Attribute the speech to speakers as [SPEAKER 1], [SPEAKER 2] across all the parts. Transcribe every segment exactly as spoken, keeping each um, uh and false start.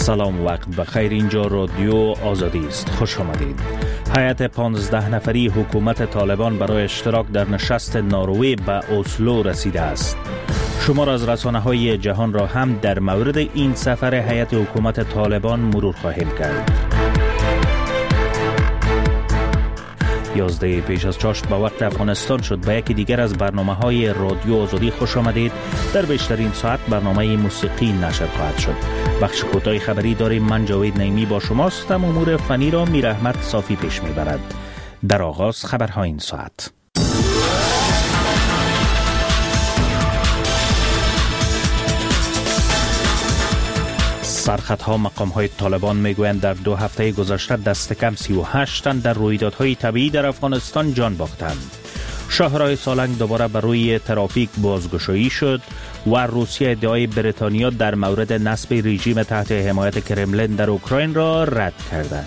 [SPEAKER 1] سلام، وقت بخیر. اینجا رادیو آزادی است. خوش آمدید. هیئت پانزده نفری حکومت طالبان برای اشتراک در نشست نروژ به اسلو رسیده است. شمار از رسانه‌های جهان را هم در مورد این سفر هیئت حکومت طالبان مرور خواهیم کرد. یازده پیش از چاشت به وقت افغانستان شد. به یکی دیگر از برنامه‌های رادیو آزادی خوش آمدید. در بیشترین ساعت برنامه موسیقی نشر خواهد شد. بخش کوتاه خبری داریم. من جاوید نعیمی با شماست. امور فنی را میر احمد صافی پیش میبرد. در آغاز خبرها این ساعت. سرخطها مقام های طالبان میگویند در دو هفته گذشته دست کم سی و هشت تن در رویدادهای طبیعی در افغانستان جان باختند. شاهراه سالنگ دوباره بر روی ترافیک بازگشایی شد و روسیه ادعای بریتانیا در مورد نصب رژیم تحت حمایت کرملین در اوکراین را رد کرده.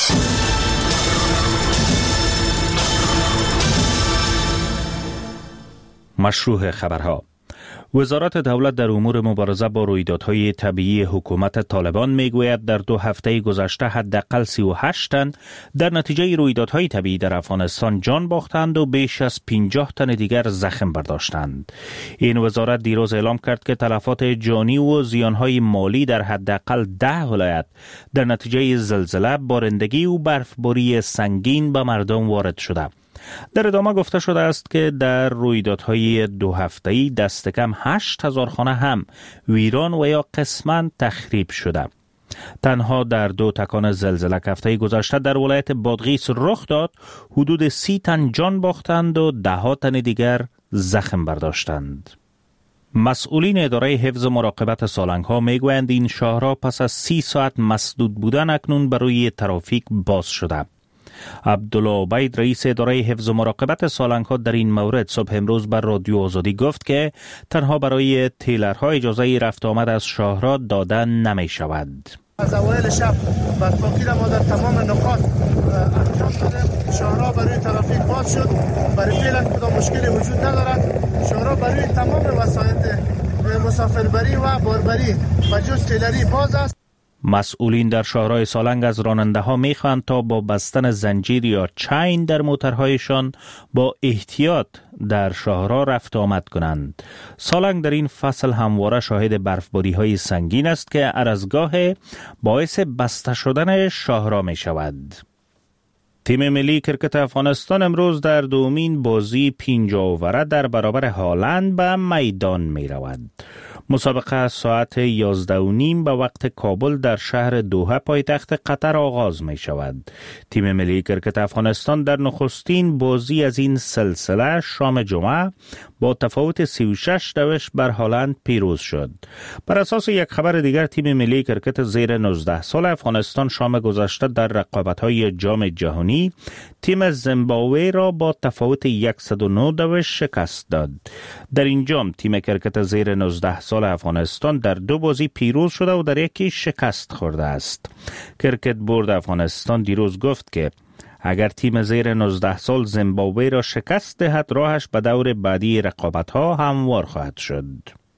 [SPEAKER 1] مشروع خبرها. وزارت دولت در امور مبارزه با رویدادهای طبیعی حکومت طالبان میگوید در دو هفته گذشته حداقل سی و هشت تن در نتیجه رویدادهای طبیعی در افغانستان جان باختند و بیش از پنجاه تن دیگر زخم برداشتند. این وزارت دیروز اعلام کرد که تلفات جانی و زیانهای مالی در حداقل ده ولایت در نتیجه زلزله، بارندگی و برفباری سنگین به مردم وارد شده. در ادامه گفته شده است که در رویدادهای دو هفته‌ای دست کم هشت هزار خانه هم ویران و یا قسماً تخریب شده. تنها در دو تکان زلزله که هفته گذشته در ولایت بادغیس رخ داد، حدود سی تن جان باختند و ده ها تن دیگر زخم برداشتند. مسئولین اداره حفظ مراقبت سالنگ ها میگویند این شاهراه پس از سی ساعت مسدود بودن اکنون برای ترافیک باز شده. عبدالله عبید رئیس اداره حفظ و مراقبت سالنگ ها در این مورد صبح امروز بر رادیو آزادی گفت که تنها برای تیلرها اجازه رفت آمد از شاهراه داده نمی شود.
[SPEAKER 2] از اوایل شب برفاکی را ما در تمام نقاط انجام دادیم. شاهراه برای ترافیک باز شد. برای فعلا کدام مشکلی وجود ندارد. شاهراه برای تمام وسایل مسافربری و باربری و جز تیلری باز است.
[SPEAKER 1] مسئولین در شاهراه سالنگ از راننده ها می خواهند تا با بستن زنجیر یا چین در موترهایشان با احتیاط در شاهراه رفت آمد کنند. سالنگ در این فصل همواره شاهد برفباری های سنگین است که هر از گاه باعث بسته شدن شاهراه می شود. تیم ملی کرکت افغانستان امروز در دومین بازی پنجاه اووره در برابر هالند به میدان می رود. مسابقه ساعت یازده و نیم به وقت کابل در شهر دوحه پایتخت قطر آغاز می شود. تیم ملی کرکت افغانستان در نخستین بازی از این سلسله شام جمعه با تفاوت سی و شش دوش بر هالند پیروز شد. بر اساس یک خبر دیگر تیم ملی کرکت زیر نوزده سال افغانستان شام گذشته در رقابت‌های جام جهانی تیم زیمبابوه را با تفاوت صد و نه دوش شکست داد. در این جام تیم کرکت زیر نوزده سال افغانستان در دو بازی پیروز شده و در یکی شکست خورده است. کرکت بورد افغانستان دیروز گفت که اگر تیم زیر نوزده سال زیمبابوه را شکست دهد راهش به دور بعدی رقابت‌ها هموار خواهد شد.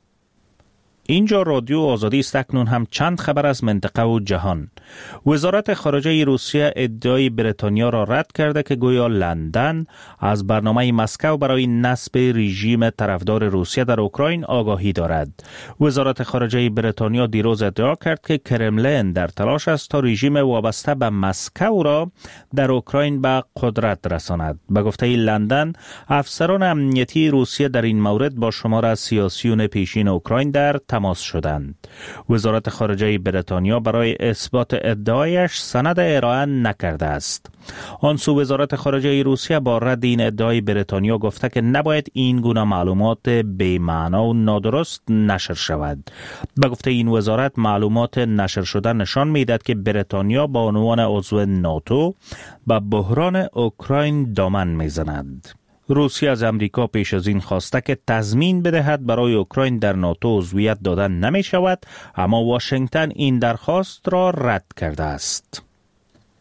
[SPEAKER 1] اینجا رادیو آزادی است. اکنون هم چند خبر از منطقه و جهان. وزارت خارجه روسیه ادعای بریتانیا را رد کرده که گویا لندن از برنامه مسکو برای نصب رژیم طرفدار روسیه در اوکراین آگاهی دارد. وزارت خارجه بریتانیا دیروز ادعا کرد که کرملین در تلاش است تا رژیم وابسته به مسکو را در اوکراین به قدرت رساند. به گفته لندن، افسران امنیتی روسیه در این مورد با شمار از سیاسیون پیشین اوکراین در تماس شدند. وزارت خارجه بریتانیا برای اثبات ادعایش سند ارائه نکرده است. آن سو وزارت خارجه روسیه با رد این ادعای بریتانیا گفته که نباید این گونه معلومات بی‌معنا و نادرست نشر شود. به گفته این وزارت، معلومات نشر شده نشان می‌دهد که بریتانیا با عنوان عضو ناتو به بحران اوکراین دامن می‌زند. روسیه از امریکا پیش از این خواسته که تضمین بدهد برای اوکراین در ناتو عضویت دادن نمی شود، اما واشنگتن این درخواست را رد کرده است.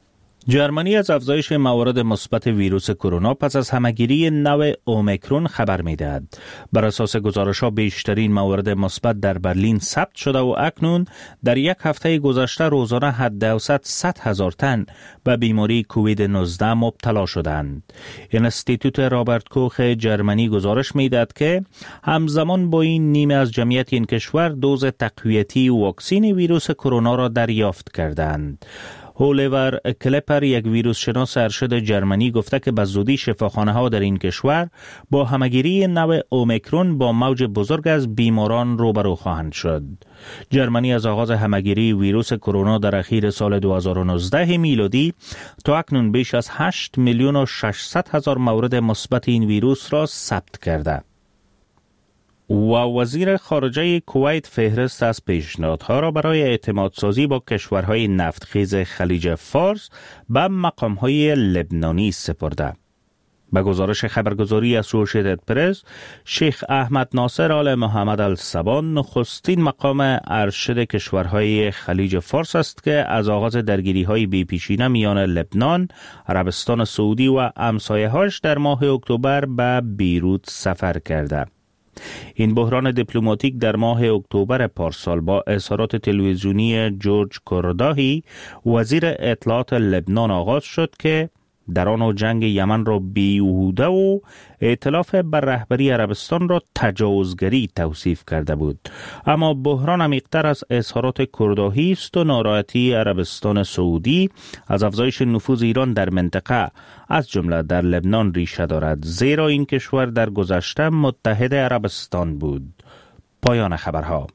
[SPEAKER 1] جرمنی از افزایش موارد مثبت ویروس کرونا پس از همهگیری نو اومیکرون خبر می‌دهد. بر اساس گزارش‌ها بیشترین موارد مثبت در برلین ثبت شده و اکنون در یک هفته گذشته روزانه حداوسط صد هزار تن به بیماری کووید نوزده مبتلا شدند. انستیتوت رابرت کوخ جرمنی گزارش می‌دهد که همزمان با این نیمه از جمعیت این کشور دوز تقویتی واکسن ویروس کرونا را دریافت کردند. اولیور کلپر، یک ویروس شناس ارشد جرمنی، گفته که به زودی شفاخانه ها در این کشور با همهگیری نو اومیکرون با موج بزرگ از بیماران روبرو خواهند شد. جرمنی از آغاز همهگیری ویروس کرونا در اخیر سال دو هزار و نوزده میلادی تا اکنون بیش از هشت میلیون و ششصد هزار مورد مثبت این ویروس را ثبت کرده. و وزیر خارجه کویت فهرست از پیشنهادها را برای اعتماد سازی با کشورهای نفتخیز خلیج فارس به مقامهای لبنانی سپرده. به گزارش خبرگزاری اسوشیتد پرس، شیخ احمد ناصر آل محمد السبان نخستین مقام ارشد کشورهای خلیج فارس است که از آغاز درگیری‌های بی‌پیشینه میان لبنان، عربستان سعودی و همسایه‌هاش در ماه اکتبر به بیروت سفر کرده. این بحران دیپلماتیک در ماه اکتبر پارسال با اظهارات تلویزیونی جورج کورداهی، وزیر اطلاعات لبنان، آغاز شد که در آن جنگ یمن را بیهوده و ائتلاف بر رهبری عربستان را تجاوزگری توصیف کرده بود. اما بحران عمیق‌تر از اظهارات کورداهی است و ناراحتی عربستان سعودی از افزایش نفوذ ایران در منطقه از جمله در لبنان ریشه دارد، زیرا این کشور در گذشته متحد عربستان بود. پایان خبرها.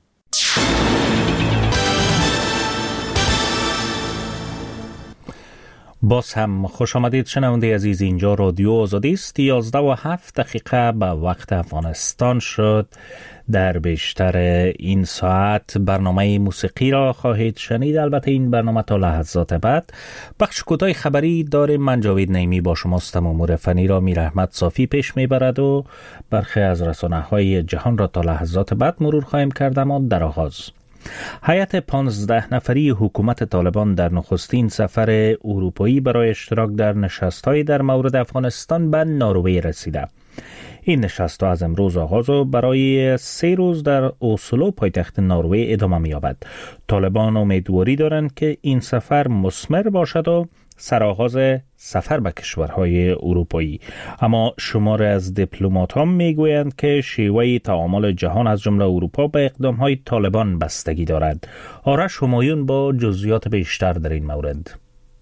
[SPEAKER 1] باز هم خوش آمدید شنونده عزیز، اینجا رادیو آزادی است. یازده و هفت دقیقه به وقت افغانستان شد. در بیشتر این ساعت برنامه موسیقی را خواهید شنید. البته این برنامه تا لحظات بعد بخش کوتاه خبری داریم. من جاوید نعیمی با شماستم. امور فنی را میر احمد صافی پیش میبرد و برخی از رسانه‌های جهان را تا لحظات بعد مرور خواهیم کرد. اما در آغاز هیئت پانزده نفری حکومت طالبان در نخستین سفر اروپایی برای اشتراک در نشست‌های در مورد افغانستان به نروژ رسیده. این نشست از امروز آغاز و برای سه روز در اسلو پایتخت نروژ ادامه می‌یابد. طالبان امیدواری دارند که این سفر مثمر باشد و سرآغاز سفر به کشورهای اروپایی. اما شمار از دیپلمات‌ها میگویند که شیوه تعامل جهان از جمله اروپا به اقدام‌های طالبان بستگی دارد. آرش همایون با جزئیات بیشتر در این مورد.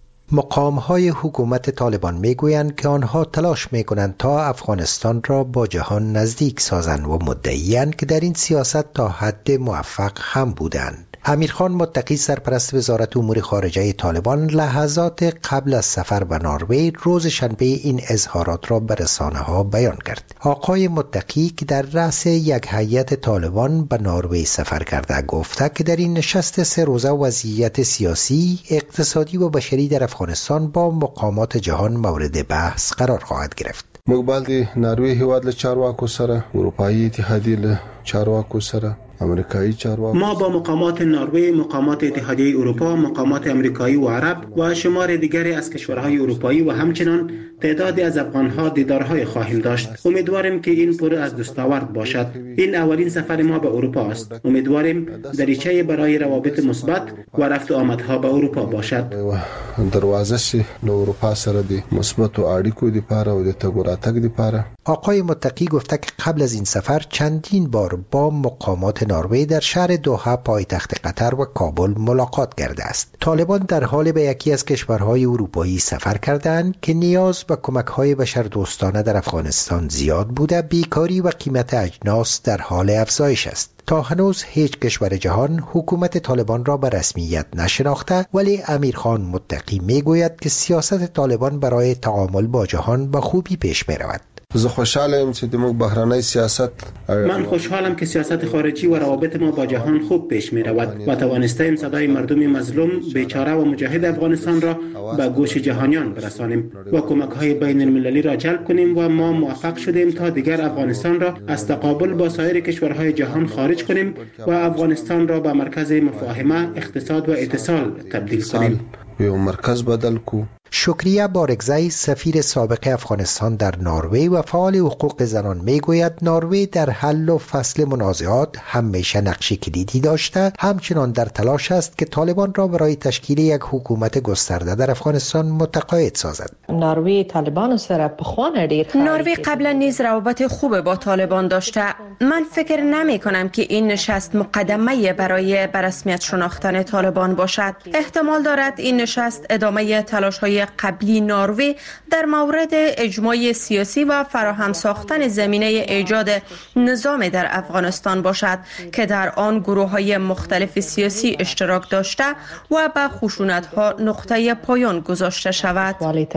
[SPEAKER 3] مقام‌های حکومت طالبان میگویند که آنها تلاش میکنند تا افغانستان را با جهان نزدیک سازند و مدعی‌اند که در این سیاست تا حد موفق هم بودند. امیرخان متقی، سرپرست وزارت امور خارجه طالبان، لحظات قبل از سفر به نروژ روز شنبه این اظهارات را به رسانه‌ها بیان کرد. آقای متقی که در رأس یک هیئت طالبان به نروژ سفر کرده گفته که در این نشست سه روزه وضعیت سیاسی، اقتصادی و بشری در افغانستان با مقامات جهان مورد بحث قرار خواهد گرفت.
[SPEAKER 4] مقبل دی نروژ هیواد له چارواکو سره، اروپایی اتحادیه له چارواکو سره، امریکایی چارواکو،
[SPEAKER 5] ما با مقامات نروژ، مقامات اتحادیه اروپا، مقامات امریکایی و عرب و شمار دیگری از کشورهای اروپایی و همچنان تعدادی از افغانها دیدارهای خواهیم داشت. امیدواریم که این پر از دستاورد باشد. این اولین سفر ما به اروپا است. امیدواریم دریچه برای روابط مثبت و رفت و آمدها به اروپا باشد.
[SPEAKER 4] دروازه سی له اروپا سره دی مثبت و اړیکو لپاره او د تګ و راتګ لپاره.
[SPEAKER 3] آقای متقی گفته که قبل از این سفر چندین بار با مقامات نروژ در شهر دوحه پایتخت قطر و کابل ملاقات کرده است. طالبان در حال به یکی از کشورهای اروپایی سفر کردند که نیاز به کمک‌های بشردوستانه در افغانستان زیاد بوده، بیکاری و قیمت اجناس در حال افزایش است. تا هنوز هیچ کشور جهان حکومت طالبان را به رسمیت نشناخته، ولی امیرخان متقی میگوید که سیاست طالبان برای تعامل با جهان به خوبی پیش می‌رود.
[SPEAKER 4] زه خوشحالم چې موږ بهرنی سیاست
[SPEAKER 5] من خوشحالم که سیاست خارجی و روابط ما با جهان خوب پیش می رود و توانستیم صدای مردم مظلوم، بیچاره و مجاهد افغانستان را به گوش جهانیان برسانیم و کمک های بین المللی را جلب کنیم و ما موفق شدیم تا دیگر افغانستان را از تقابل با سایر کشورهای جهان خارج کنیم و افغانستان را به مرکز مفاهمه، اقتصاد و اتصال تبدیل کنیم.
[SPEAKER 4] یو مرکز بدل کو.
[SPEAKER 3] شکریه بارگزی سفیر سابق افغانستان در نروژ و فعال حقوق زنان میگوید نروژ در حل و فصل منازعات همیشه نقش کلیدی داشته، همچنان در تلاش است که طالبان را برای تشکیل یک حکومت گسترده در افغانستان متقاعد سازد.
[SPEAKER 6] نروژ طالبان سره پخوان ډیر
[SPEAKER 7] نروژ قبلا نیز روابط خوب با طالبان داشته. من فکر نمی کنم که این نشست مقدمه برای به رسمیت شناختن طالبان باشد. احتمال دارد این نشست ادامه تلاش‌های قبلی نروژ در مورد اجماع سیاسی و فراهم ساختن زمینه ایجاد نظام در افغانستان باشد که در آن گروه‌های مختلف سیاسی اشتراک داشته و به خشونت‌ها نقطه پایان گذاشته شود.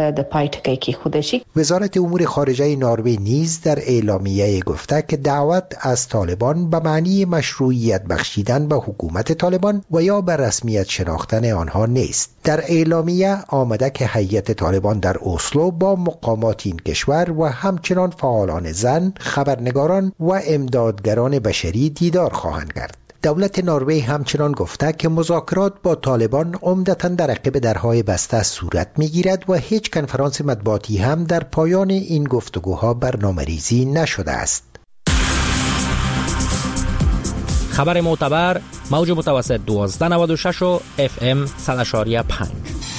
[SPEAKER 3] وزارت امور خارجه نروژ نیز در اعلامیه گفته که دعوت از طالبان به معنی مشروعیت بخشیدن به حکومت طالبان و یا به رسمیت شناختن آنها نیست. در اعلامیه آمده که هیئت طالبان در اسلو با مقامات این کشور و همچنان فعالان زن، خبرنگاران و امدادگران بشری دیدار خواهند کرد. دولت نروژ همچنان گفته که مذاکرات با طالبان عمدتاً در عقب درهای بسته صورت می‌گیرد و هیچ کنفرانس مطبوعاتی هم در پایان این گفتگوها برنامه‌ریزی نشده است.
[SPEAKER 8] خبر معتبر موج متوسط دوازده نود و شش و اف ام صد و شش و پنج.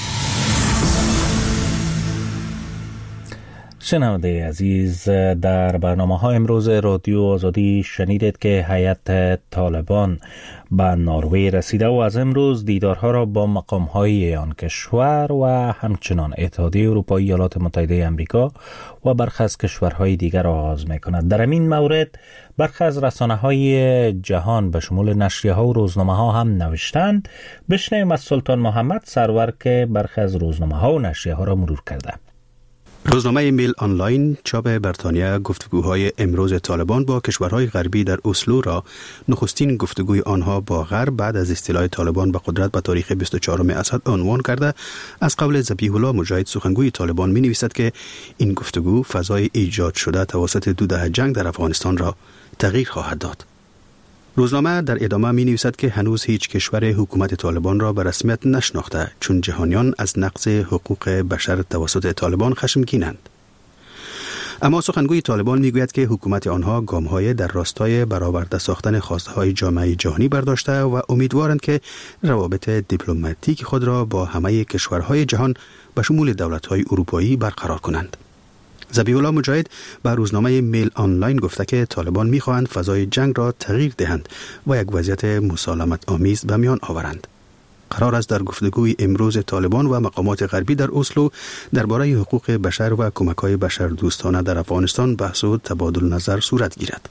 [SPEAKER 1] شنونده عزیز، در برنامه ها امروز رادیو آزادی شنیدید که هیئت طالبان به نروژ رسیده و از امروز دیدارها را با مقام های آن کشور و همچنان اتحادیه اروپایی، ایالات متحده آمریکا و برخی از کشورهای دیگر آغاز می کند. در این مورد برخی از رسانه های جهان به شمول نشریه ها و روزنامه ها هم نوشتند. بشنویم از سلطان محمد سرور که برخی از روزنامه ها و نشریه ها را مرور کرده.
[SPEAKER 9] روزنامه میل آنلاین چاپ بریتانیا گفتگوهای امروز طالبان با کشورهای غربی در اسلو را نخستین گفتگوی آنها با غرب بعد از استیلای طالبان به قدرت به تاریخ بیست و چهارم اسد عنوان کرده. از قول ذبیح الله مجاهد سخنگوی طالبان می نویسد که این گفتگو فضای ایجاد شده توسط دو دهه جنگ در افغانستان را تغییر خواهد داد. روزنامه در ادامه می نویسد که هنوز هیچ کشور حکومت طالبان را به رسمیت نشناخته، چون جهانیان از نقض حقوق بشر توسط طالبان خشمگینند. اما سخنگوی طالبان می گوید که حکومت آنها گام‌های در راستای برآورده ساختن خواسته‌های جامعه جهانی برداشته و امیدوارند که روابط دیپلماتیک خود را با همه کشورهای جهان به شمول دولت‌های اروپایی برقرار کنند. ذبیح الله مجاهد به روزنامه میل آنلاین گفته که طالبان می‌خواهند فضای جنگ را تغییر دهند و یک وضعیت مسالمت آمیز به میان آورند. قرار است در گفتگوی امروز طالبان و مقامات غربی در اسلو درباره حقوق بشر و کمک‌های بشردوستانه در افغانستان بحث و تبادل نظر صورت گیرد.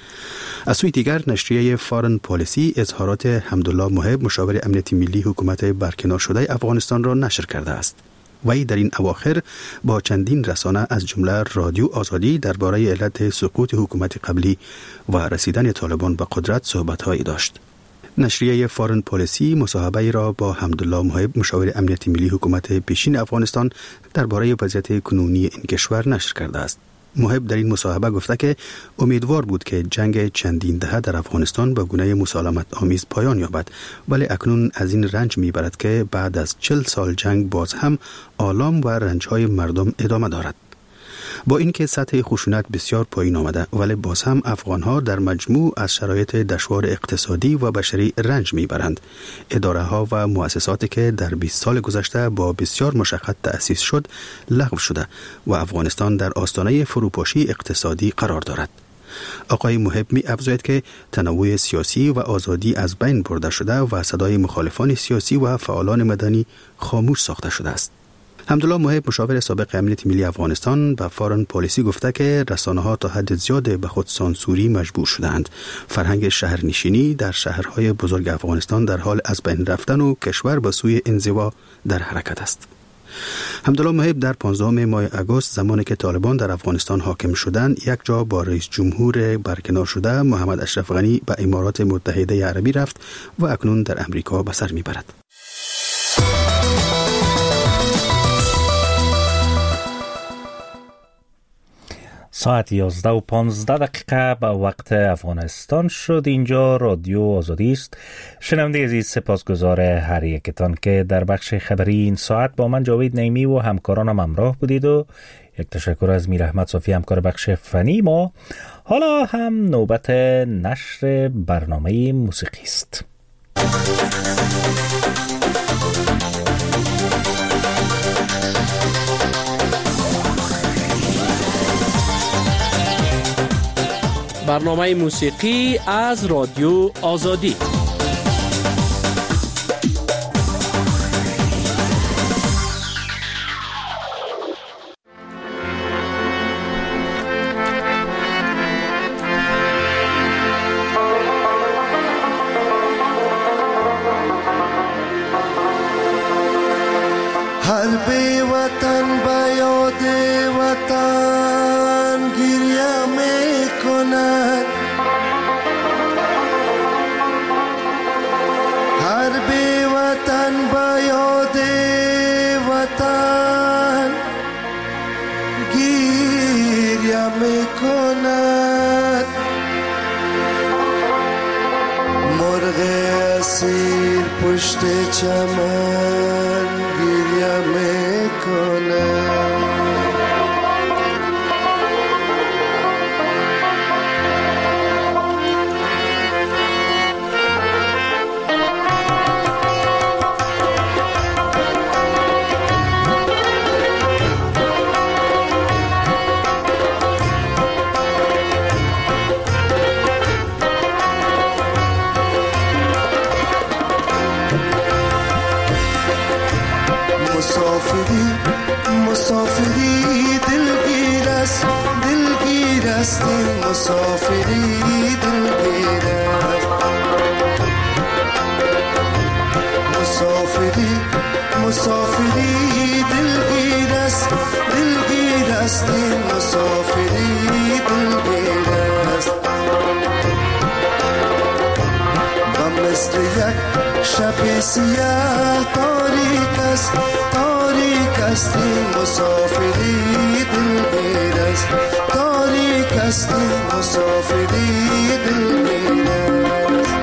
[SPEAKER 9] از سوی دیگر نشریه فارن پالیسی اظهارات حمدالله محب مشاور امنیت ملی حکومت برکنار شده افغانستان را نشر کرده است. وی در این اواخر با چندین رسانه از جمله رادیو آزادی درباره علت سقوط حکومت قبلی و رسیدن طالبان به قدرت صحبت‌هایی داشت. نشریه فارن پالیسی مصاحبه را با حمدالله محب مشاور امنیت ملی حکومت پیشین افغانستان درباره وضعیت کنونی این کشور نشر کرده است. محب در این مصاحبه گفته که امیدوار بود که جنگ چندین دهه در افغانستان به گونه مسالمت آمیز پایان یابد، ولی اکنون از این رنج میبرد که بعد از چل سال جنگ باز هم آلام و رنجهای مردم ادامه دارد. با اینکه سطح خشونت بسیار پایین آمده، ولی باز هم افغانها در مجموع از شرایط دشوار اقتصادی و بشری رنج میبرند. اداره ها و مؤسساتی که در بیست سال گذشته با بسیار مشقت تأسیس شد لغو شده و افغانستان در آستانه فروپاشی اقتصادی قرار دارد. آقای محب می افزاید که تنوع سیاسی و آزادی از بین برده شده و صدای مخالفان سیاسی و فعالان مدنی خاموش ساخته شده است. حمدالله محب مشاور سابق امنیت ملی افغانستان به فارن پالیسی گفته که رسانه‌ها تا حد زیاد به خود سانسوری مجبور شدند. فرهنگ شهرنشینی در شهرهای بزرگ افغانستان در حال از بین رفتن و کشور به سوی انزوا در حرکت است. حمدالله محب در پانزدهم ماه آگوست زمانی که طالبان در افغانستان حاکم شدند یک جا با رئیس جمهور برکنار شده محمد اشرف غنی به امارات متحده عربی رفت و اکنون در امریکا به سر میبرد.
[SPEAKER 1] ساعت یازده و پانزده دقیقه به وقت افغانستان شد. اینجا رادیو آزادی است. شنونده عزیز، سپاسگزار هر یکتان که در بخش خبری این ساعت با من جاوید نعیمی و همکارانم همراه بودید و یک تشکر از میر احمد صافی همکار بخش فنی ما. حالا هم نوبت نشر برنامه موسیقی است.
[SPEAKER 10] برنامه موسیقی از رادیو آزادی.
[SPEAKER 11] هر بی وطن به یاد وطن گریه می کند، هر بی وطن به یاد وطن گریه می کند، مرغ اسیر پشت چمن گریه می کند. مسافری مسافری دلگیر است، دلگیر است این مسافری دلگیر است، مسافری مسافری دلگیر است، دلگیر است این مسافری دلگیر است. و مثل یک شب سیاه تاریک است، تاریک است این مسافری دلگیر است، تاریک است این مسافری دلگیر است.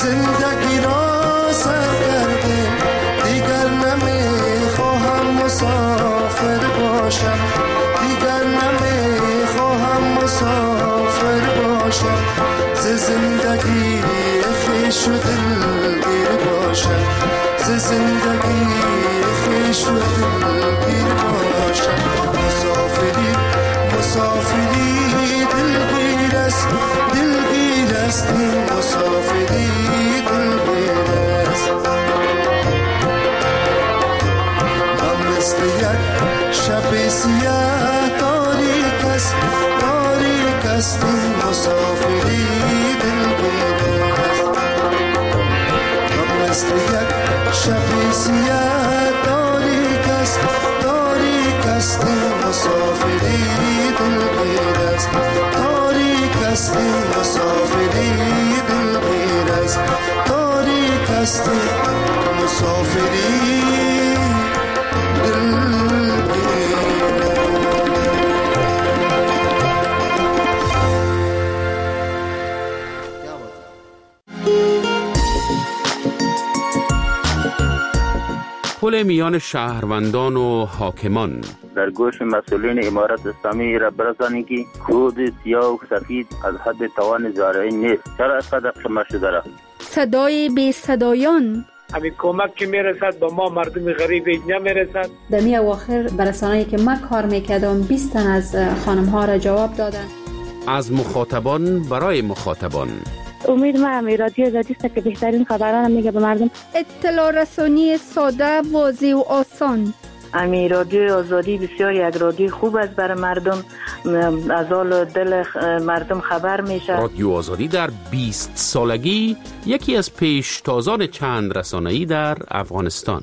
[SPEAKER 11] زندگی را سر کردیم، دیگر نمیخواهم مسافر باشم، دیگر نمیخواهم مسافر باشم، ز زندگی خویش و دلگیر باشم، ز زندگی خویش و دلگیر باشم. مسافری مسافری دلگیر است، دلگیر است این مسافری دلگیر است. من مثل یک شب سیاه تاریک است، تاریک است این مسافری دلگیر است. من مثل یک شب سیاه تاریک است، تاریک است این مسافری دلگیر است، تاریک است این مسافری دلگیر است، تاریک است این مسافری
[SPEAKER 10] پل میان شهروندان و حاکمان.
[SPEAKER 12] در گوش مسئولین امارت اسلامی را برسانید که کود سیاه و سفید از حد توان زارعین نیست. چرا اینقدر خمار شده را؟
[SPEAKER 13] صدای بی صدایان.
[SPEAKER 14] همین کمک که میرسد به ما مردم غریب نمیرسد.
[SPEAKER 15] در می اواخر برسانه‌ای که من کار میکردم بیست تن از خانم ها را جواب دادن.
[SPEAKER 10] از مخاطبان برای مخاطبان.
[SPEAKER 16] امید ما همی رادیو آزادی است که بهترین خبران میگه به مردم.
[SPEAKER 13] اطلاع رسانی ساده، واضح و آسان.
[SPEAKER 17] امی رادیو آزادی بسیار یک رادیو خوب است برای مردم، از حال دل مردم خبر میشه.
[SPEAKER 10] رادیو آزادی در بیست سالگی یکی از پیشتازان چند رسانه‌ای در افغانستان.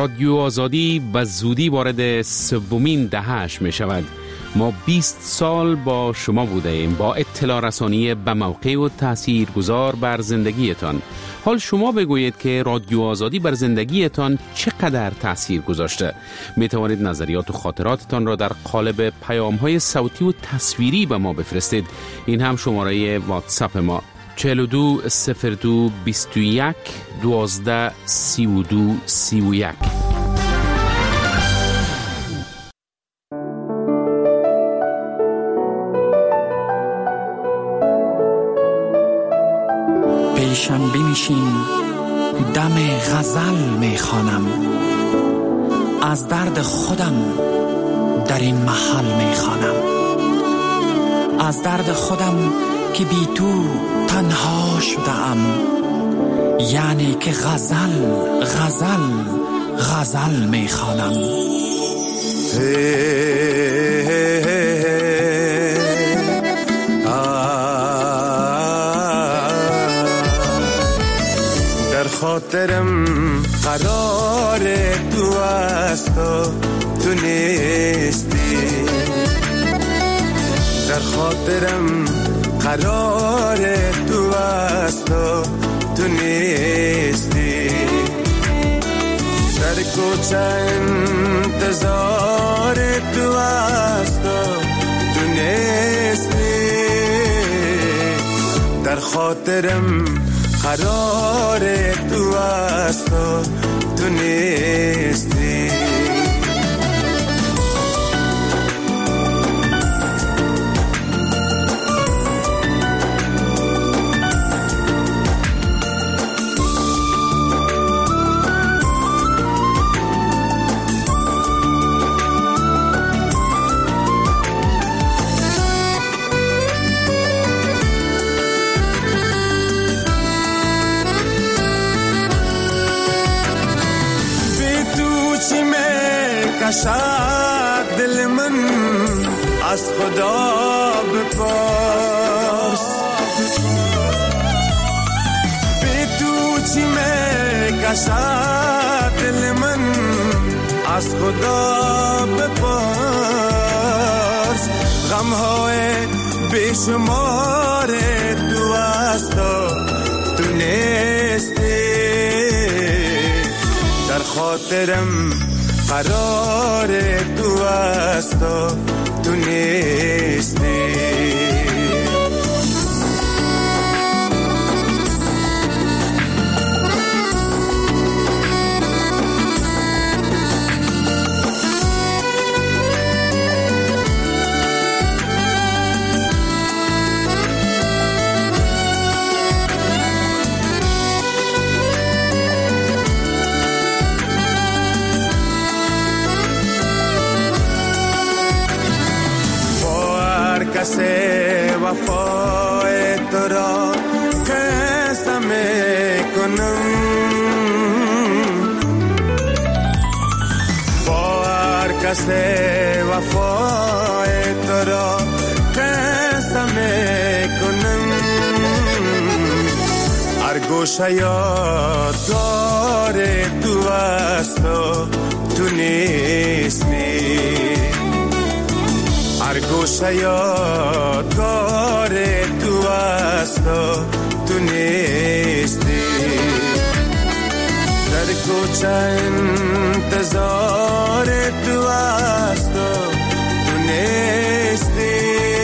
[SPEAKER 10] رادیو آزادی به زودی وارد سومین دهه‌اش می شود. ما بیست سال با شما بوده ایم، با اطلاع رسانی به موقع و تأثیر گذار بر زندگیتان. حال شما بگویید که رادیو آزادی بر زندگیتان چقدر تأثیر گذاشته. می توانید نظریات و خاطراتتان را در قالب پیام‌های صوتی و تصویری به ما بفرستید. این هم شماره واتساپ ما چهل و دو صفر دو بیست و یک دوازده سی و دو سی و یک.
[SPEAKER 18] پیشم بنشین دم غزل میخوانم، از درد خودم در این محل میخوانم، از درد خودم که بی تو تنها شدم، یعنی که غزل غزل غزل میخوانم.
[SPEAKER 11] در خاطرم قرار تو است و تو نیستی، در خاطرم قرار تو است و تو نیستی، در کوچه انتظار تو است و تو نیستی، در خاطرم قرار تو است و تو نیستی. کشد دل من از خدا بپرس، بی تو چی می کشد دل من از خدا بپرس، غمهای بیشمار تو است و تو نیستی، در خاطرم قرار تو است و تو نیستی. کسی وفای تو را قسم میکنم، با هر کسی وفای تو را قسم میکنم، هر گوشه یادگار تو است و تو نیستی، هر گوشه یادگار تو است و تو نیستی، در کوچه انتظار تو است و تو نیستی،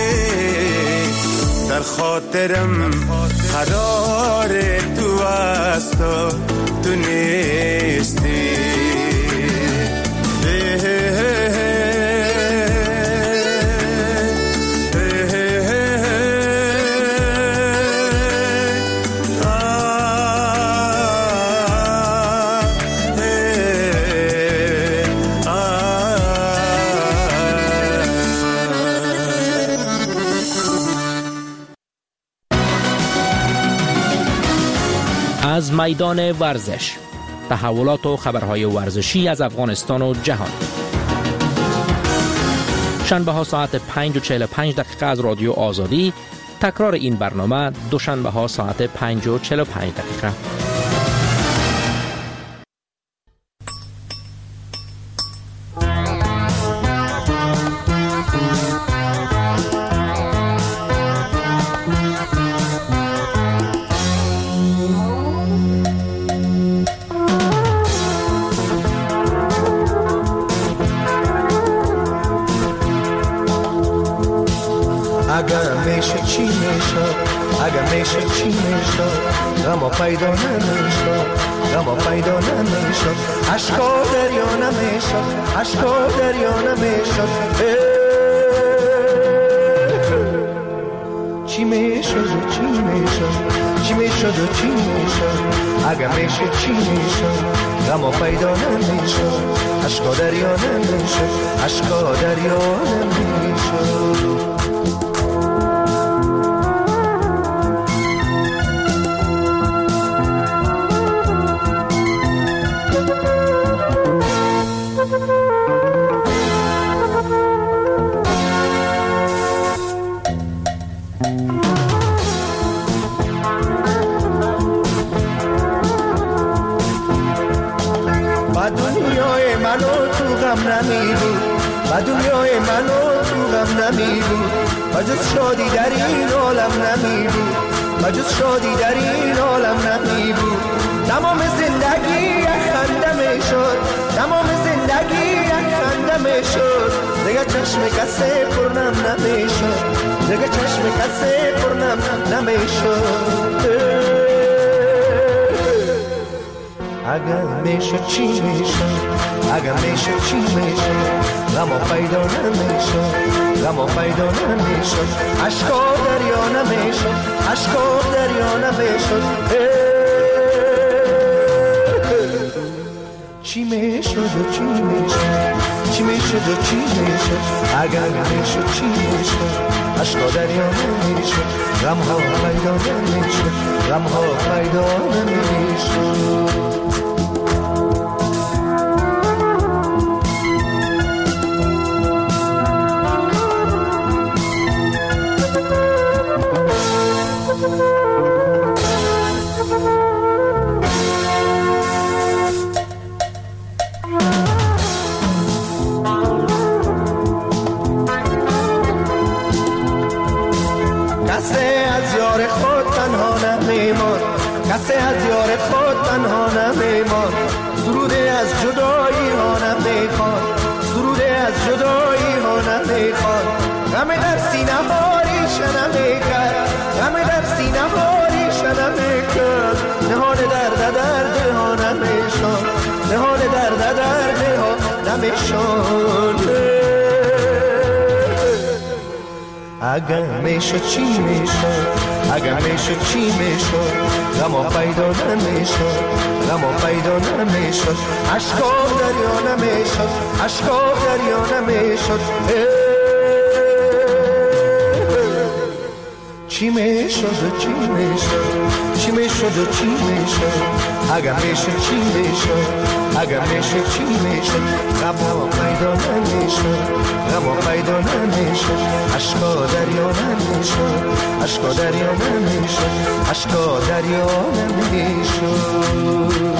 [SPEAKER 11] در خاطرم قرار تو است و تو نیستی.
[SPEAKER 8] از میدان ورزش، تحولات و خبرهای ورزشی از افغانستان و جهان. شنبه ها ساعت پنج و چهل و پنج دقیقه از رادیو آزادی، تکرار این برنامه دوشنبه ها ساعت پنج و چهل و پنج دقیقه.
[SPEAKER 11] اگر میشه چی میشد، اگر میشه چی میشد، غم پیدا نمیشد، غم پیدا نمیشد، عشقا دریا نمیشد، عشقا دریا نمیشد. چی میشد و چی میشد، چی میشد و چی میشد، اگر میشه چی میشد، غم پیدا نمیشد، عشقا دریا نمیشد، عشقا دریا نمیشد. و دنیای من و تو غم نمی بود، و جز شادی در این عالم نمی بود، و جز شادی در این عالم نمی بود. تمام زندگی یک خنده می شد، تمام زندگی یک خنده می شد، دیگه چشم کسی پرنم نمی شد، دیگه چشم کسی پرنم نمی شد. اگر میشه چی میشد، اگر میشه چی میشد، غم پیدا نمیشد، غم پیدا نمیشد، عشقا دریا نمیشد، عشقا دریا نمیشد. چی میشد و چی میشد، چی میشد و چی میشد، اگر میشد چی میشد، عشقا دریا نمیشد، غم ها پیدا نمیشد، غم ها پیدا نمیشد. کسی از یار خود تنها نمیمان، سرود از جدایی ها نمیخوان، سرود از جدایی ها نمیخوان. غم در سینه ها ریشه نمیکرد، غم در سینه ها ریشه نمیکرد، نهال درد درد ها نمیشان، نهال درد درد ها نمیشان. اگر میشه چی میشد، اگر میشه چی میشد، غم پیدا نمیشد، غم پیدا نمیشد، عشقا دریا نمیشد، عشقا دریا نمیشد. چی میشد و چی میشد، چی میشد و چی میشد، اگر میشه چی میشد، اگر میشه چی میشد، غم پیدا نمیشد، غم پیدا نمیشد، عشقا دریا نمیشد، عشقا دریا نمیشد، عشقا دریا نمیشد.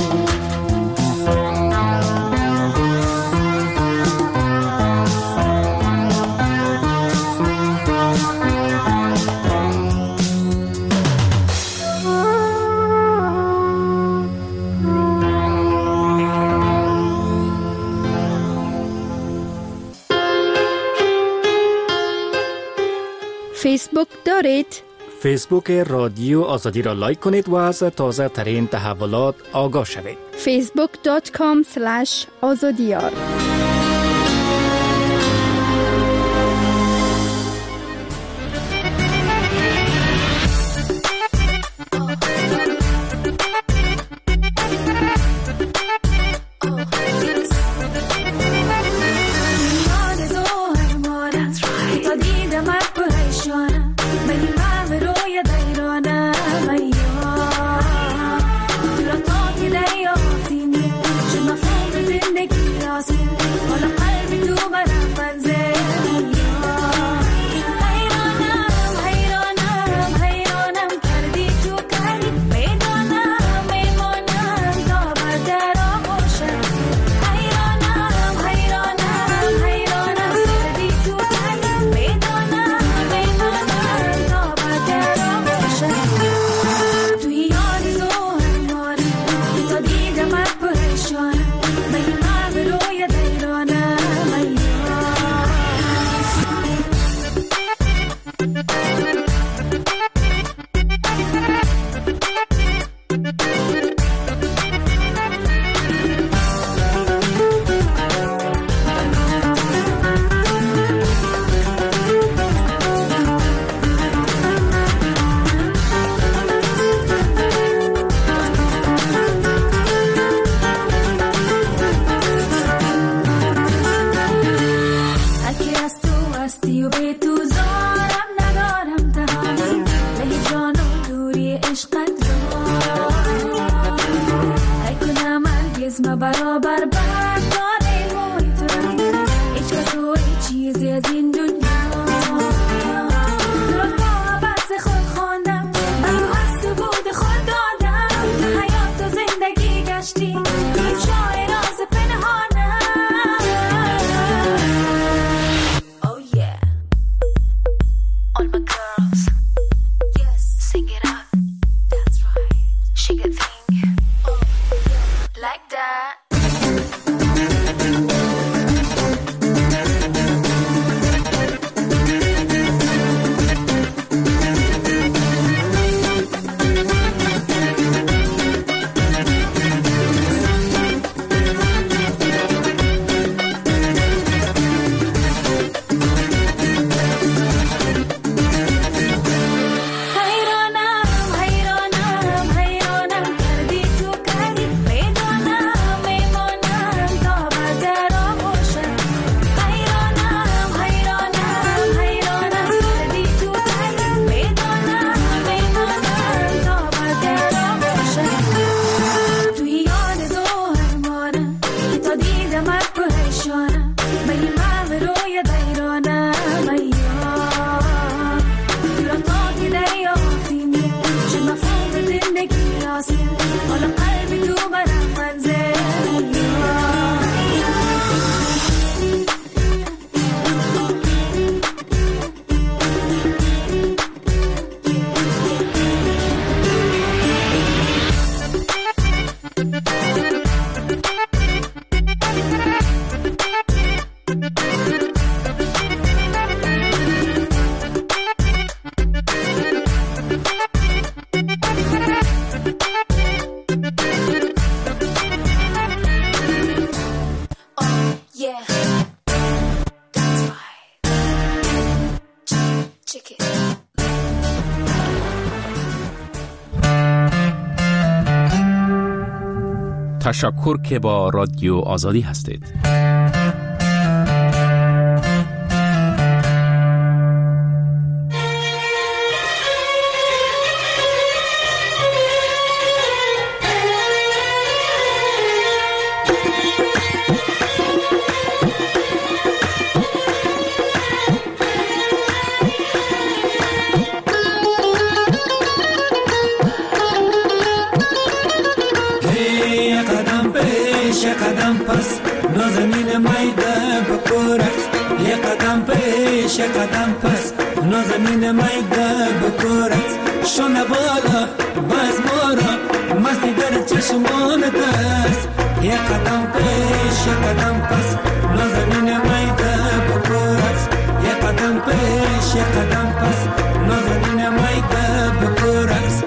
[SPEAKER 13] فیسبوک دارید؟
[SPEAKER 8] فیسبوک رادیو آزادی را لایک کنید و از تازه ترین تحولات آگاه شوید.
[SPEAKER 13] فیسبوک دات کام اسلش آزادیار.
[SPEAKER 19] زندگی راستی برابر بردار موی تو هیچ کس و هیچ چیزی از این دنیا درست با عوض خود خواندم منو از تو بود خود دادم حیات و زندگی گشتی این شای راز پنهانم. Oh yeah all my girls yes sing it out that's right shake a thing oh yeah like that.
[SPEAKER 10] تشکر که با رادیو آزادی هستید.
[SPEAKER 11] قدم پس نازنین میده بکورت شونه بالا باز مارا مستی در چشمانت است یه قدم پیش یه قدم پس نازنین میده بکورت یه قدم پیش یه قدم پس نازنین میده بکورت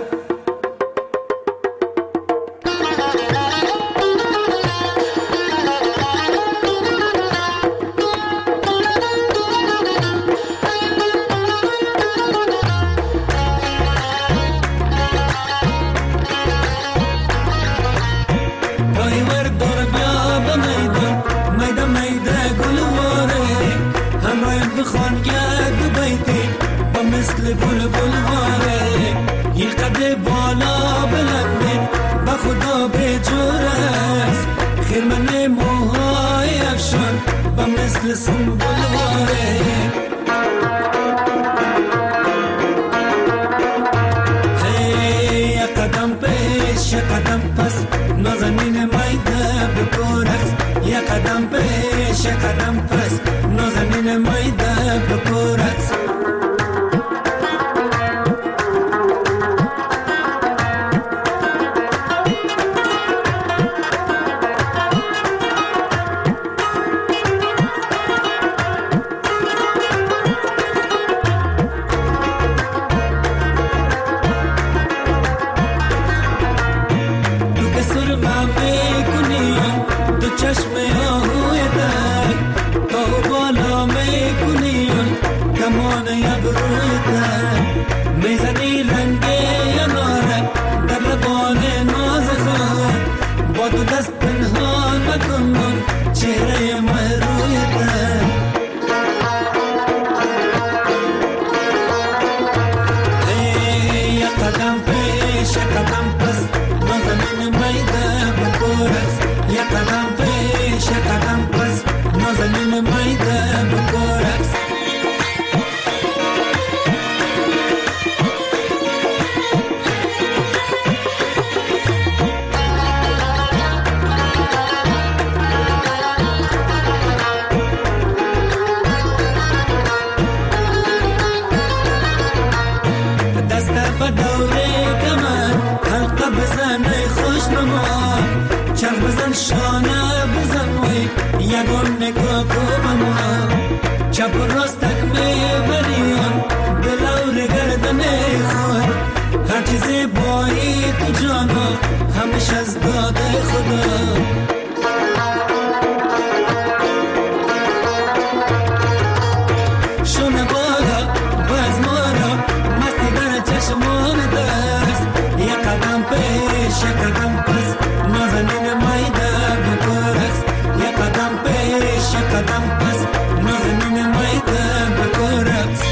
[SPEAKER 11] یگان نگاه بمونم چپ و راستک میبریان دلور گردن خود هر چیزی بایی تو جانا همیشه از داده خدا شونه بارا باز مارا مستی در چشمان دست یک قدم پیش یک قدم پس نازنین مایده بکرست یک قدم پیش یک قدم پس نازنین مایده بکرست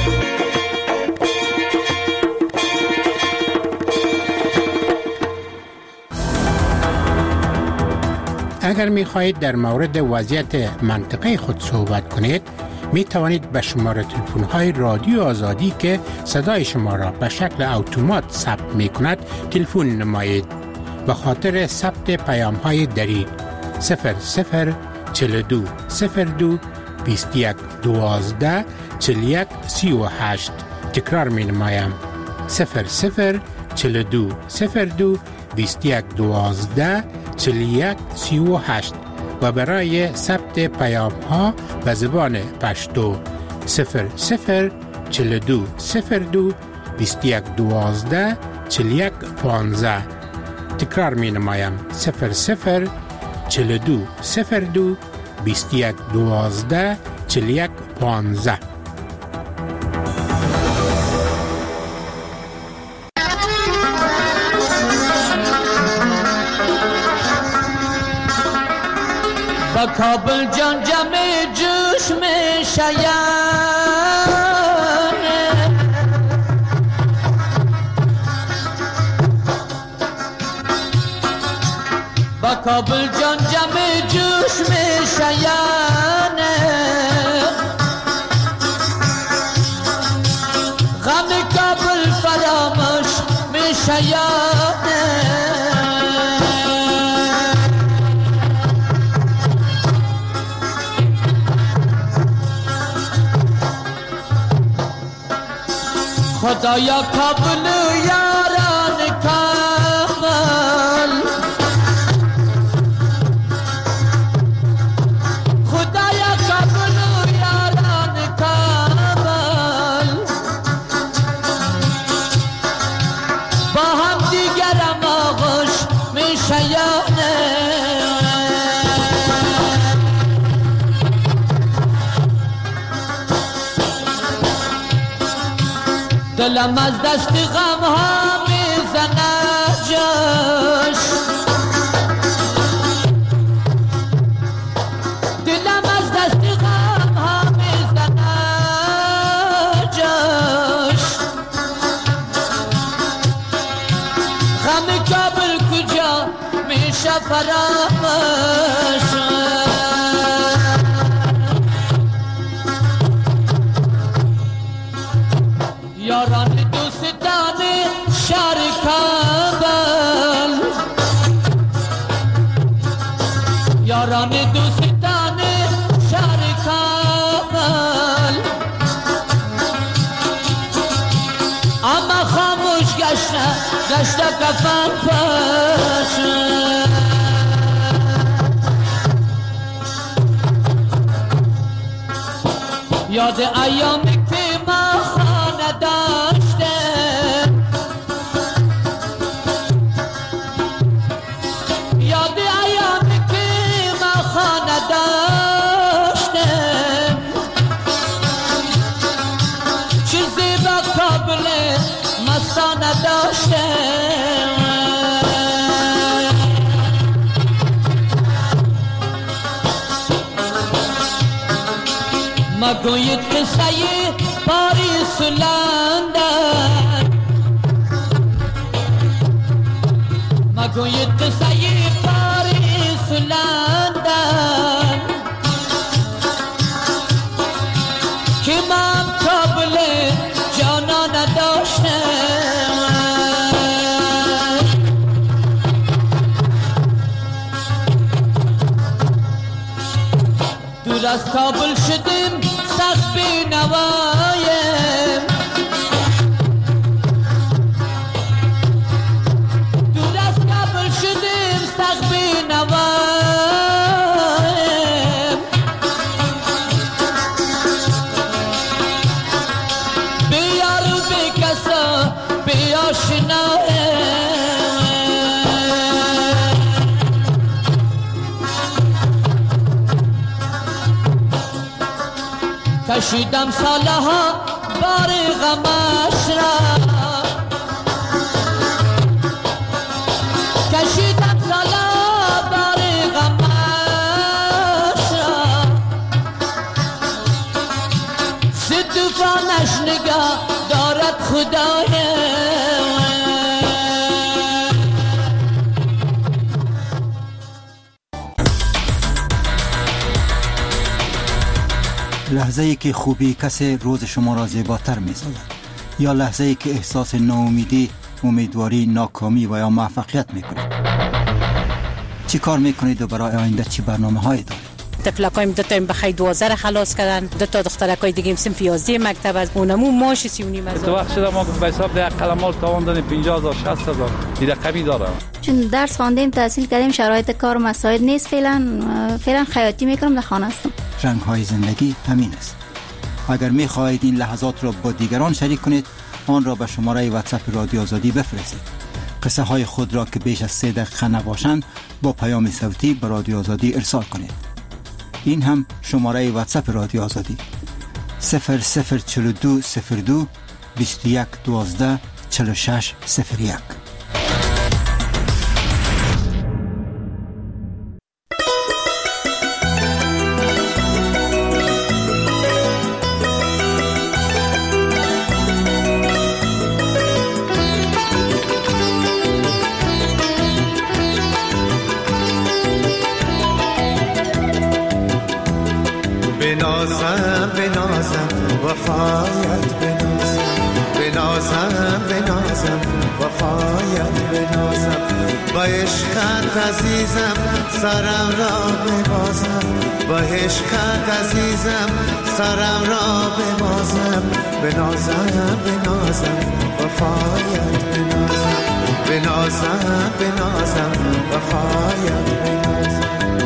[SPEAKER 20] اگر می خواهید در مورد وضعیت منطقه خود صحبت کنید می توانید به شماره تلفن های رادیو آزادی که صدای شما را به شکل اتومات ثبت می کند تلفن نمایید. به خاطر ثبت پیام های دری صفر صفر چهل و دو صفر دو بیست و یک دوازده چهل و یک سی و هشت تکرار می نمایم صفر صفر چهل و دو صفر دو بیست و یک دوازده چهل و یک سی و هشت و برای ثبت پیام ها به زبان پشتو صفر صفر چهل و دو صفر دو بیست و یک دوازده چهل و یک پانزده تکرار می نمایم صفر صفر چهل و دو صفر دو بیست و یک دوازده چهل و یک پانزده.
[SPEAKER 11] با کابل جان جمع جوش میں شیان با کابل جان جمع جوش میں شیان غم کابل فراموش میں شیان خدایا کابل یاران کامل خدایا کابل یاران کامل با هم دیگرم آغوش میشیانه دلم از دست غم ها میزنه جاش دلم از دست غم ها میزنه جاش غم کابل کجا میشه فراموش یاران دوستان شهر کابل یاران دوستان شهر کابل اما خاموش گشته گشته کفن پاش یاد ایامی که ما خانه داشته یاد ایامی که ما خانه داشته چیزی با کابل مستانه داشته مگوید قصه پاریس و لندن مگوید قصه پاریس و لندن که من کابل جانا نداشتم دور از کابل شدیم سخت بینوایم دور از کابل شدیم سخت بینوایم
[SPEAKER 21] توی آشناه کشیدم سالها بار غمش را کشیدم سالها بار غمش را ستوفانش نگاه دارد خدای
[SPEAKER 22] لحظه ای که خوبی کسی روز شما را زیباتر می سازد، یا لحظه ای که احساس ناامیدی، امیدواری، ناکامی و یا موفقیت می کنید. چی کار می کنید و برای آینده چی برنامه هایی دارید؟
[SPEAKER 23] تفلکایم دو تا این بخی دوازده را خلاص کردن، دو تا دخترکای دیگه صنف یازده مکتب از اونمو ماش سی و نیم هزار.
[SPEAKER 24] تو وقت شده ما به حساب ده قلمال تاوان دادیم پنجاه هزار شصت هزار دیده کمی داره.
[SPEAKER 25] چون درس خواندیم تحصیل کردیم شرایط کار مساعد نیست، فعلا فعلا خیاطی میکنم، در خانه هستم.
[SPEAKER 22] رنگ های زندگی همین است. اگر می خواهید این لحظات را با دیگران شریک کنید، آن را به شماره واتساپ رادیو آزادی بفرستید. قصه های خود را که بیش از سه دقیقه نباشند با پیام صوتی به رادیو آزادی ارسال کنید. این هم شماره واتساپ رادیو آزادی صفر صفر چهل و دو صفر دو بیست و یک دوازده چهل و شش صفر یک.
[SPEAKER 11] بنازم بنازم وفایت بنازم بنازم بنازم وفایت بنازم با عشقت عزیزم سرم را ببازم با عشقت عزیزم سرم را ببازم بنازم بنازم وفایت بنازم بنازم بنازم وفایت بنازم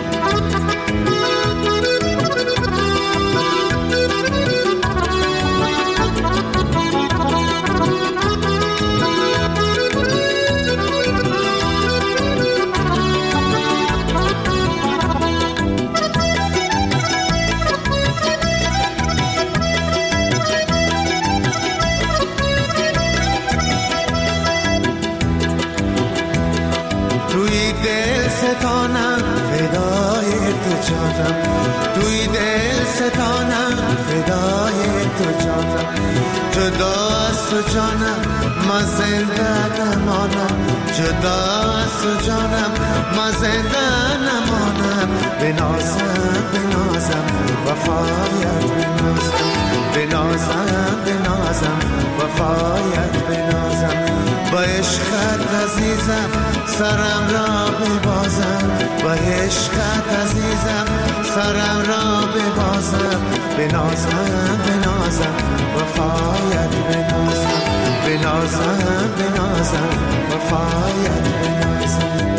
[SPEAKER 11] ستانم فدای تو جانم توی دل ستانم فدای تو جانم جدا از تو جانم من زنده نمانم جدا از تو جانم من زنده نمانم بنازم بنازم وفایت بنازم بنازم بنازم وفایت بنازم با عشقت عزیزم سرم را ببازم با عشقت عزیزم سرم را ببازم بنازم بنازم وفایت بنازم بنازم بنازم وفایت بنازم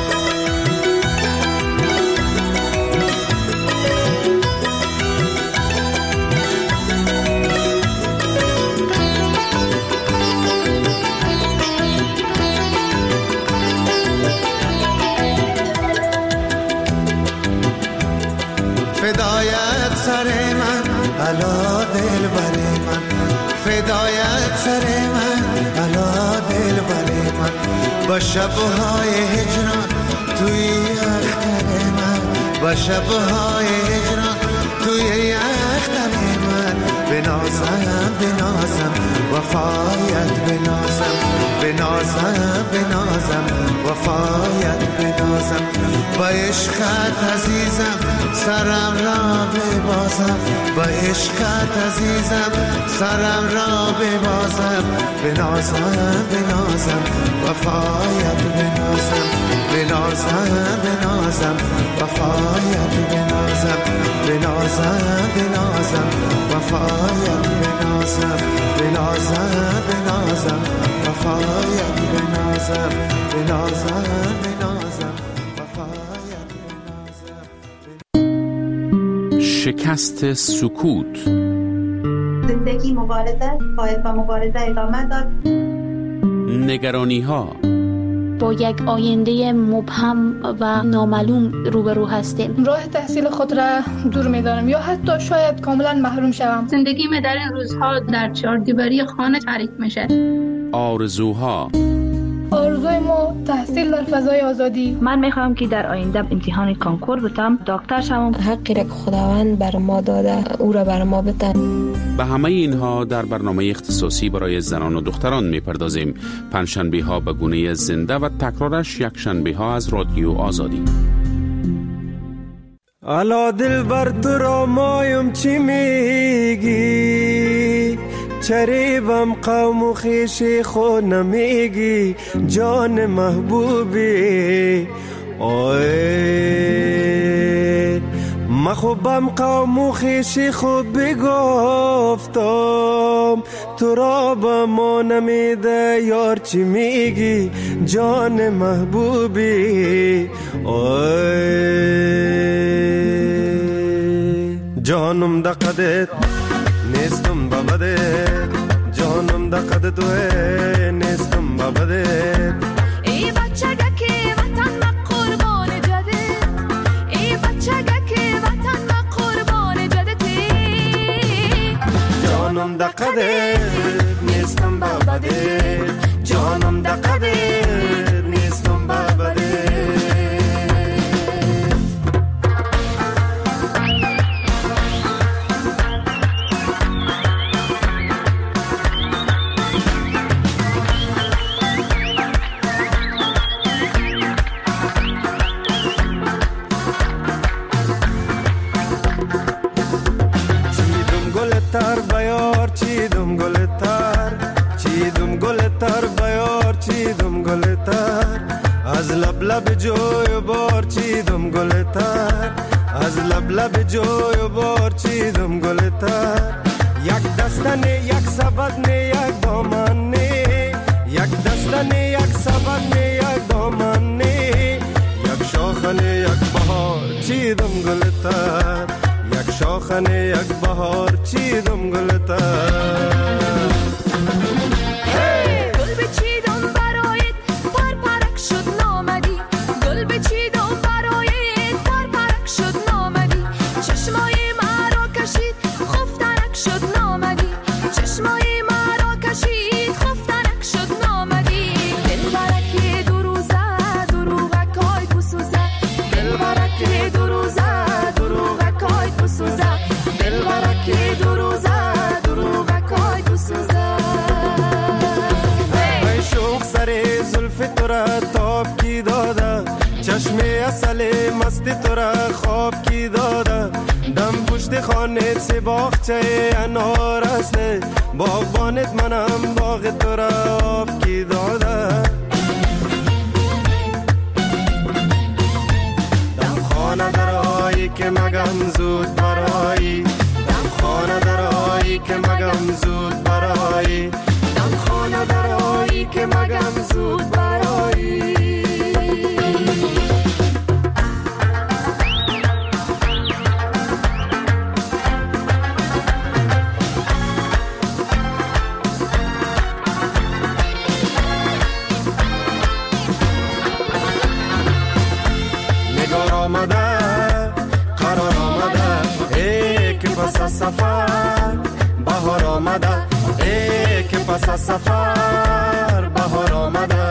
[SPEAKER 11] فدایت سر من علا دل بر من فدایت سر من علا دل بر من با شبهای هجران توی اختر من با شبهای هجران توی اختر من بنازم بنازم وفایت بنازم بنازم بنازم وفایت بنازم با عشقت عزیزم سرم را ببازم با عشقت عزیزم سرم را ببازم بنازم بنازم وفایت بنازم بنازم بنازم وفایت بنازم بنازم بنازم وفایت بنازم بنازم بنازم وفایت بنازم بنازم بنازم وفایت بنازم
[SPEAKER 10] شکست سکوت
[SPEAKER 26] زندگی مبارزه باید با مبارزه ادامه داد.
[SPEAKER 10] نگرانی ها.
[SPEAKER 2] با یک آینده مبهم و نامعلوم روبرو هستیم.
[SPEAKER 4] راه تحصیل خود را دور می‌دانم یا حتی شاید کاملا محروم شوم.
[SPEAKER 5] زندگیم در این روزها در چهاردیواری خانه تعریف میشه.
[SPEAKER 10] آرزوها.
[SPEAKER 4] آرزوی ما تحصیل در فضای آزادی.
[SPEAKER 16] من میخوام که در آینده امتحان کنکور بتم، دکتر شوم.
[SPEAKER 6] حقی را که خداوند بر ما داده او را بر ما بده.
[SPEAKER 10] به همه اینها در برنامه اختصاصی برای زنان و دختران میپردازیم. پنجشنبه ها به گونه زنده و تکرارش یک شنبه ها از رادیو آزادی.
[SPEAKER 11] الا دل بر تو را مایم چی میگی؟ چریبم قوم و خیشی خود نمیگی جان محبوبی. اوه مخوبم قوم و خیشی خود بگفتم تو را با ما نمیده یار چی میگی جان محبوبی. اوه جانم دقدت نیستم بابدت جانم دقد توه نیستم بابدت.
[SPEAKER 19] ای بچگه که وطن ما قربان جدت، ای بچگه که وطن ما قربان جدتی.
[SPEAKER 11] جانم دقدت نیستم بابدت جانم دقدت نیستم بابدت. تر بیار چیدم گل تر چیدم گل تر بیار چیدم گل تر از لب لب جوی بار چیدم گل تر از لب لب جوی بار چیدم گل تر. یک دستن یک سبد نه یک دامن نه یک دستن یک سبد نه یک دامن نه یک شاخن یک بهار چیدم گل تر یک شاخنه یک بهار چیدم گلتر.
[SPEAKER 19] گل بچیدم برایت پر پرک شد نامدی گل بچیدم برایت پر پرک شد نامدی چشمای مرا کشید خفتنک شد نامدی چشمای مرا کشید خفتنک شد نامدی. دل برک دو روزه دروغکای بسوزه دل برک دو روزه دروغکای بسوزه دل برک دو روزه دروغکای بسوزه.
[SPEAKER 11] ای شوق سر زلف تو را تاب کی داده چشم اصل مست تو را خواب کی داده دم پشت خانه سی باغچه انار است باغبانت منم باغ تو را آب کی داده. دم خانه درایی که مگم زود برایی دم خانه درایی که مگم زود برایی
[SPEAKER 19] دم خانه درایی که مگم زود برایی.
[SPEAKER 11] نگار آمده قرار آمده ای که پس از سفر بهار آمده ای که پس از سفر بهار آمده.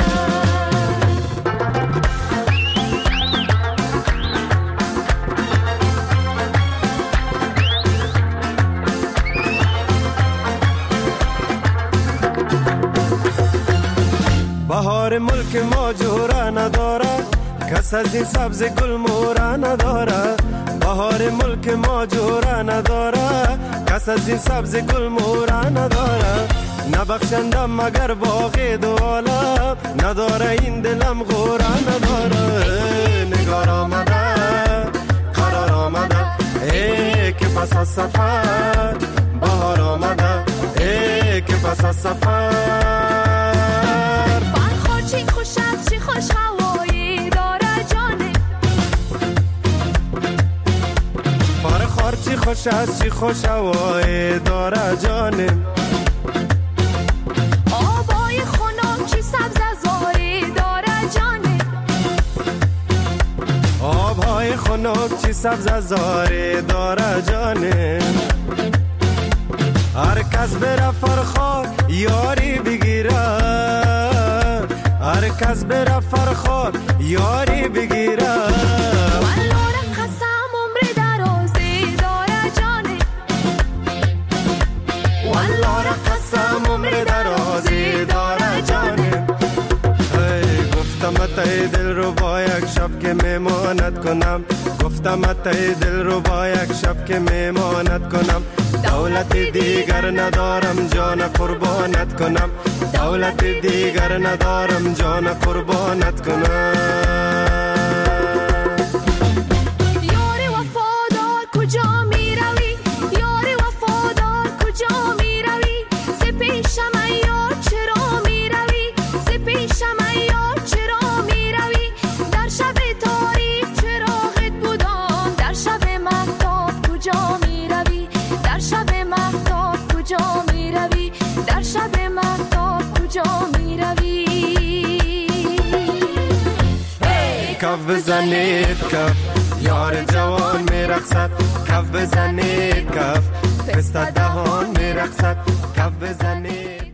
[SPEAKER 11] بهار ملک ما جورا نداره کس از این سبز گل مورا نداره بهار ملک ما جورا نداره کس از این سبز گل مورا نداره نبخشندم مگر باقی دو عالم نداره این دلم غورا نداره. نگار آمده قرار آمده ای که پس از سفر بهار آمده ای که پس از سفر.
[SPEAKER 19] فرخار چی خوش از چی خوش هوایی داره جانه
[SPEAKER 11] فرخار چی خوش از چی خوش هوایی داره جانه.
[SPEAKER 19] آبای خنک
[SPEAKER 11] خانک چی سبز زاره داره جانه هر کس بره فرخار یاری بگیره هر کس بره فرخار یاری بگیره ای دل رو با یک شب که میمانت کنم گفتم ای دل رو با یک شب که میمانت کنم دولت دیگر ندارم جان قربانت کنم دولت دیگر ندارم جان قربانت کنم
[SPEAKER 19] یاری وفادار کجا می روی یاری وفادار کجا می روی ز پیشم یار چرا می روی ز پیشم یار چرا می روی در شب تاریک چراغت بودم در شب مهتاب کجا می روی در شب مهتاب کجا می روی در شب مهتاب کجا می روی
[SPEAKER 11] کف بزنید کف یار جوان می رقصد کف بزنید کف پسته دهان می رقصد کف بزنید